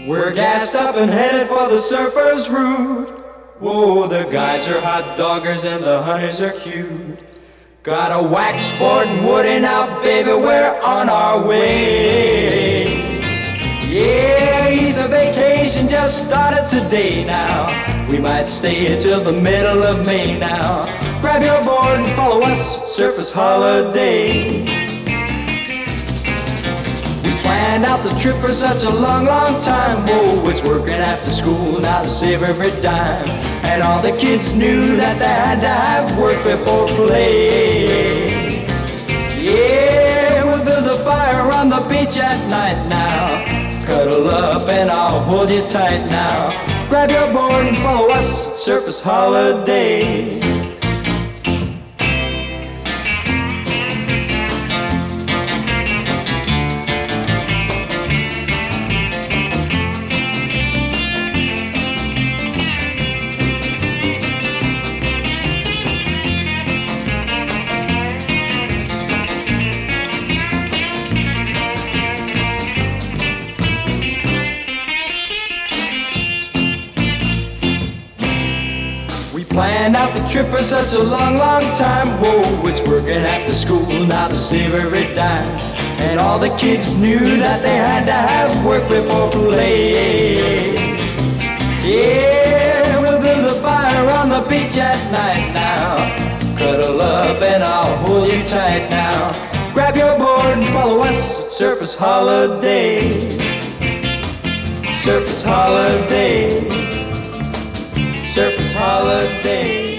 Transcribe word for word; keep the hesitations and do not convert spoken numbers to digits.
We're gassed up and headed for the surfer's route. Whoa, the guys are hot doggers and the hunters are cute. Got a wax board and woody now, baby, we're on our way. Yeah, Easter vacation just started today now. We might stay till the middle of May now. Grab your board and follow us, Surfers Holiday. We planned out the trip for such a long, long time. Whoa, it's working after school now to save every dime. And all the kids knew that they had to have work before play. Yeah, we'll build a fire on the beach at night now. Cuddle up and I'll hold you tight now. Grab your board and follow us, Surfers Holiday. Planned out the trip for such a long, long time. Whoa, it's working after school now to save every dime. And all the kids knew that they had to have work before play. Yeah, we'll build a fire on the beach at night now. Cuddle up and I'll hold you tight now. Grab your board and follow us at Surfers Holiday. Surfers Holiday. Surfers Holiday.